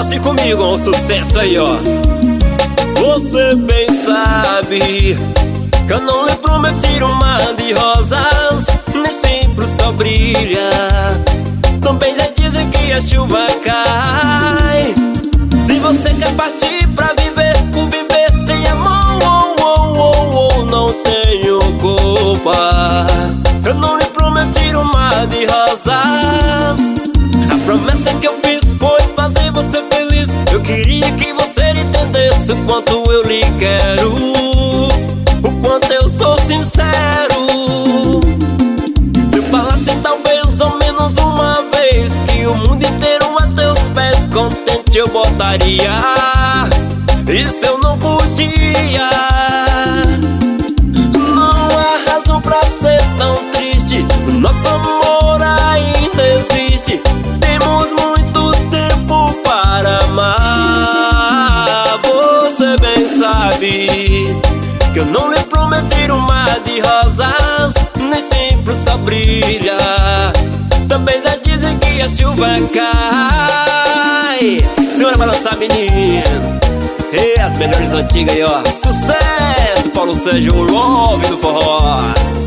assim comigo, um sucesso aí, ó. Você bem sabe que eu não lhe prometi um mar de rosas, nem sempre o sol brilha. Também já dizem que a chuva cai. Se você quer partir pra viver, por viver sem amor, não tenho culpa. Eu não lhe prometi um mar de rosas. A promessa que eu fiz foi fazer você feliz. Eu queria que você entendesse o quanto eu lhe quero, o quanto eu sou sincero. Se eu falasse talvez ao menos uma vez que o mundo inteiro a teus pés contente eu botaria, isso eu não podia. Não há razão pra ser tão triste, o nosso amor ainda existe. Temos muito tempo para amar. Você bem sabe que eu não lhe prometi um mar de rosas, nem sempre o sol brilha. Também já dizem que a chuva cai. Segura pra lançar, menino. E as melhores antigas aí, ó. Sucesso, Paulo Sérgio, o Love do forró.